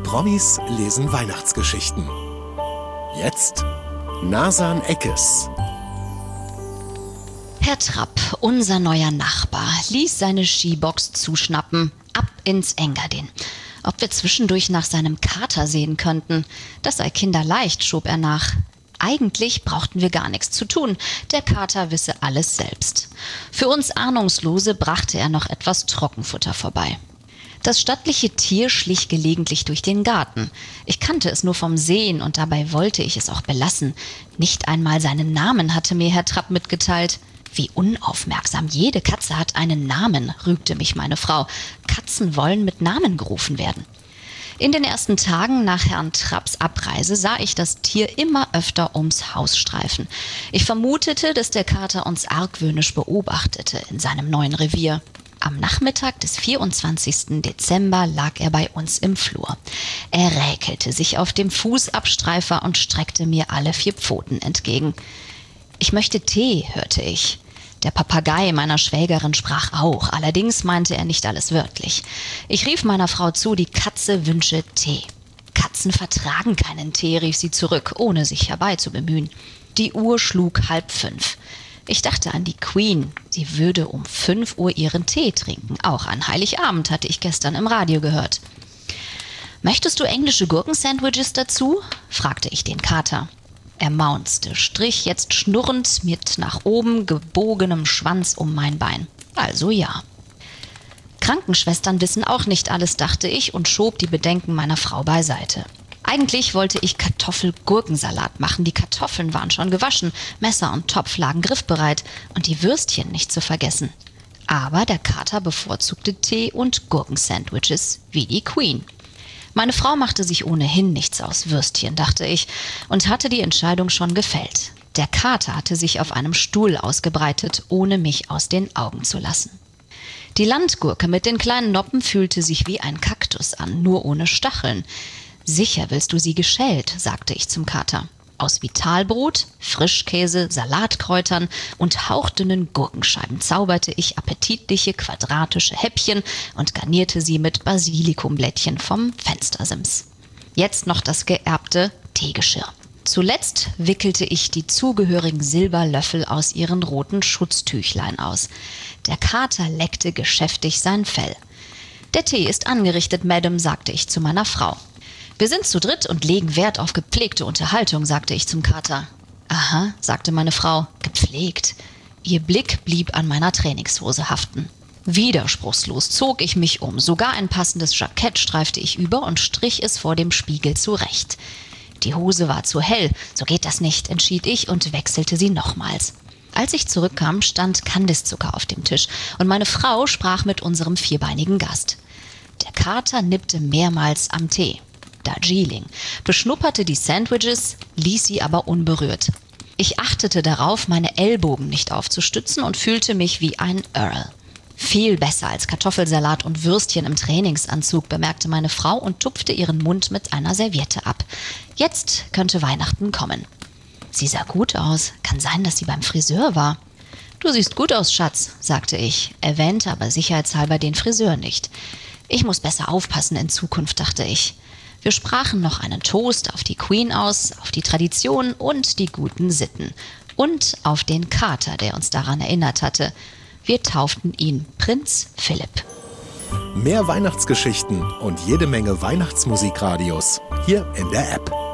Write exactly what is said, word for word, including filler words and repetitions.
Promis lesen Weihnachtsgeschichten. Jetzt Nasan Eckes. Herr Trapp, unser neuer Nachbar, ließ seine Skibox zuschnappen. Ab ins Engadin. Ob wir zwischendurch nach seinem Kater sehen könnten? Das sei kinderleicht, schob er nach. Eigentlich brauchten wir gar nichts zu tun. Der Kater wisse alles selbst. Für uns Ahnungslose brachte er noch etwas Trockenfutter vorbei. Das stattliche Tier schlich gelegentlich durch den Garten. Ich kannte es nur vom Sehen und dabei wollte ich es auch belassen. Nicht einmal seinen Namen hatte mir Herr Trapp mitgeteilt. Wie unaufmerksam, jede Katze hat einen Namen, rügte mich meine Frau. Katzen wollen mit Namen gerufen werden. In den ersten Tagen nach Herrn Trapps Abreise sah ich das Tier immer öfter ums Haus streifen. Ich vermutete, dass der Kater uns argwöhnisch beobachtete in seinem neuen Revier. Am Nachmittag des vierundzwanzigsten Dezember lag er bei uns im Flur. Er räkelte sich auf dem Fußabstreifer und streckte mir alle vier Pfoten entgegen. »Ich möchte Tee«, hörte ich. Der Papagei meiner Schwägerin sprach auch, allerdings meinte er nicht alles wörtlich. Ich rief meiner Frau zu, die Katze wünsche Tee. »Katzen vertragen keinen Tee«, rief sie zurück, ohne sich herbeizubemühen. Die Uhr schlug halb fünf. Ich dachte an die Queen. Sie würde um fünf Uhr ihren Tee trinken. Auch an Heiligabend hatte ich gestern im Radio gehört. »Möchtest du englische Gurkensandwiches dazu?« fragte ich den Kater. Er maunzte, strich jetzt schnurrend mit nach oben gebogenem Schwanz um mein Bein. Also ja. Krankenschwestern wissen auch nicht alles, dachte ich und schob die Bedenken meiner Frau beiseite. Eigentlich wollte ich Kartoffel-Gurkensalat machen. Die Kartoffeln waren schon gewaschen, Messer und Topf lagen griffbereit und die Würstchen nicht zu vergessen. Aber der Kater bevorzugte Tee und Gurkensandwiches wie die Queen. Meine Frau machte sich ohnehin nichts aus Würstchen, dachte ich, und hatte die Entscheidung schon gefällt. Der Kater hatte sich auf einem Stuhl ausgebreitet, ohne mich aus den Augen zu lassen. Die Landgurke mit den kleinen Noppen fühlte sich wie ein Kaktus an, nur ohne Stacheln. »Sicher willst du sie geschält«, sagte ich zum Kater. Aus Vitalbrot, Frischkäse, Salatkräutern und hauchdünnen Gurkenscheiben zauberte ich appetitliche quadratische Häppchen und garnierte sie mit Basilikumblättchen vom Fenstersims. Jetzt noch das geerbte Teegeschirr. Zuletzt wickelte ich die zugehörigen Silberlöffel aus ihren roten Schutztüchlein aus. Der Kater leckte geschäftig sein Fell. »Der Tee ist angerichtet, Madame«, sagte ich zu meiner Frau. »Wir sind zu dritt und legen Wert auf gepflegte Unterhaltung«, sagte ich zum Kater. »Aha«, sagte meine Frau, »gepflegt?« Ihr Blick blieb an meiner Trainingshose haften. Widerspruchslos zog ich mich um. Sogar ein passendes Jackett streifte ich über und strich es vor dem Spiegel zurecht. Die Hose war zu hell. So geht das nicht, entschied ich und wechselte sie nochmals. Als ich zurückkam, stand Kandiszucker auf dem Tisch und meine Frau sprach mit unserem vierbeinigen Gast. Der Kater nippte mehrmals am Tee. Darjeeling, beschnupperte die Sandwiches, ließ sie aber unberührt. Ich achtete darauf, meine Ellbogen nicht aufzustützen und fühlte mich wie ein Earl. Viel besser als Kartoffelsalat und Würstchen im Trainingsanzug, bemerkte meine Frau und tupfte ihren Mund mit einer Serviette ab. Jetzt könnte Weihnachten kommen. Sie sah gut aus. Kann sein, dass sie beim Friseur war. »Du siehst gut aus, Schatz«, sagte ich, erwähnte aber sicherheitshalber den Friseur nicht. Ich muss besser aufpassen in Zukunft, dachte ich. Wir sprachen noch einen Toast auf die Queen aus, auf die Tradition und die guten Sitten. Und auf den Kater, der uns daran erinnert hatte. Wir tauften ihn Prinz Philipp. Mehr Weihnachtsgeschichten und jede Menge Weihnachtsmusikradios hier in der App.